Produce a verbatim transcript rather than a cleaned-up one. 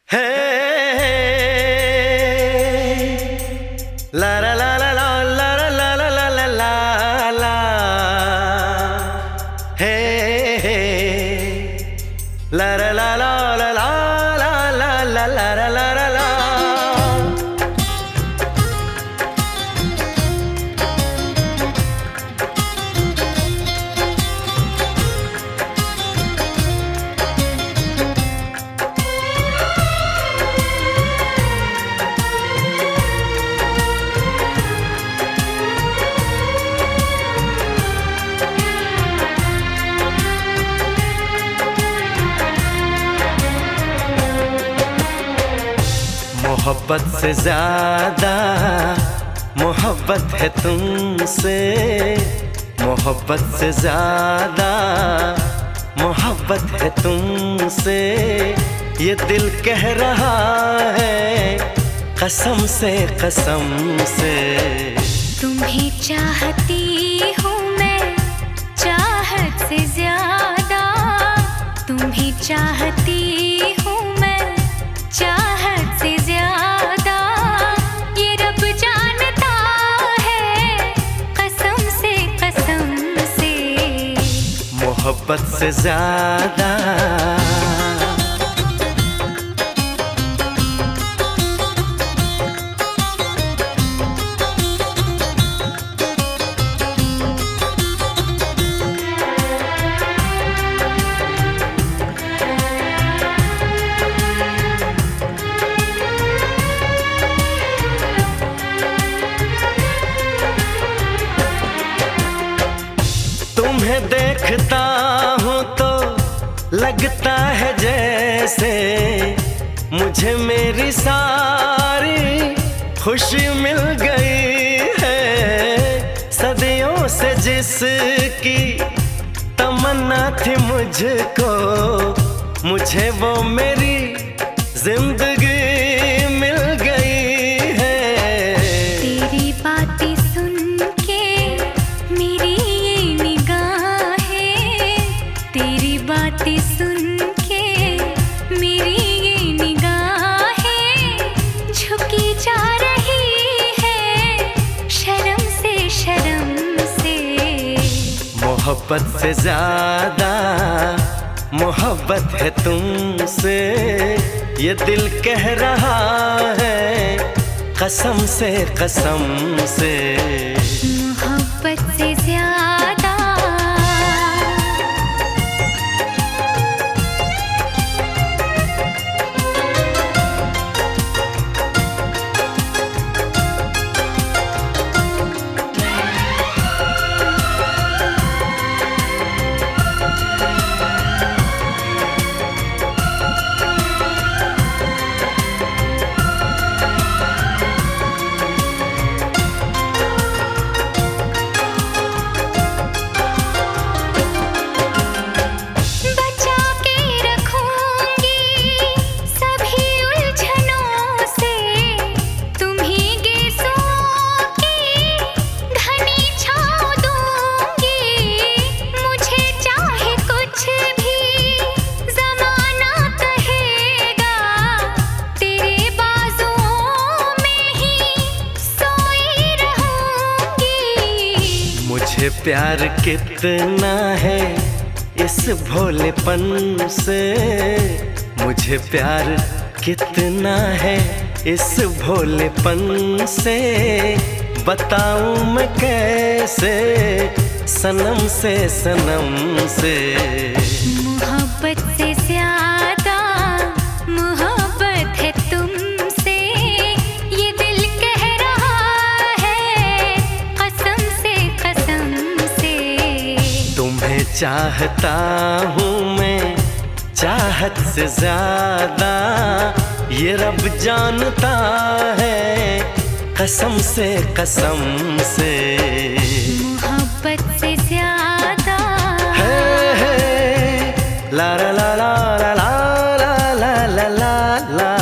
हे ला ला ला ला ला ला ला ला ला ला ला ला हे ला ला ला ला ला ला ला ला ला ला ला ला ला। मोहब्बत से ज्यादा मोहब्बत है तुमसे, मोहब्बत से ज्यादा मोहब्बत है तुमसे, ये दिल कह रहा है कसम से कसम से। तुम्हें चाहती हूँ मैं चाहत से ज्यादा, तुम्हें चाहती हूँ मैं चाहत से ज्यादा, ये रब जानता है कसम से कसम से। मोहब्बत से ज्यादा तुम्हें देखता हूँ तो लगता है जैसे मुझे मेरी सारी खुशी मिल गई है। सदियों से जिसकी तमन्ना थी मुझको, मुझे वो मेरी जिंदगी मिल गई है। तेरी बातें सुन के मेरी बातें सुन के मेरी ये निगाहें झुकी जा रही है शर्म से शर्म से। मोहब्बत से ज्यादा मोहब्बत है तुमसे, ये दिल कह रहा है कसम से कसम से। मोहब्बत से ज्यादा मुझे प्यार कितना है इस भोलेपन से, मुझे प्यार कितना है इस भोलेपन से। बताऊं मैं कैसे सनम से सनम से। मोहब्बत से ज्यादा मोहब्बत है तुमसे, ये दिल कह रहा है कसम से कसम से। तुम्हें चाहता हूँ मैं चाहत से ज्यादा, ये रब जानता है कसम से कसम से। मोहब्बत से ज्यादा है, है, ला ला ला ला ला ला ला ला ला ला।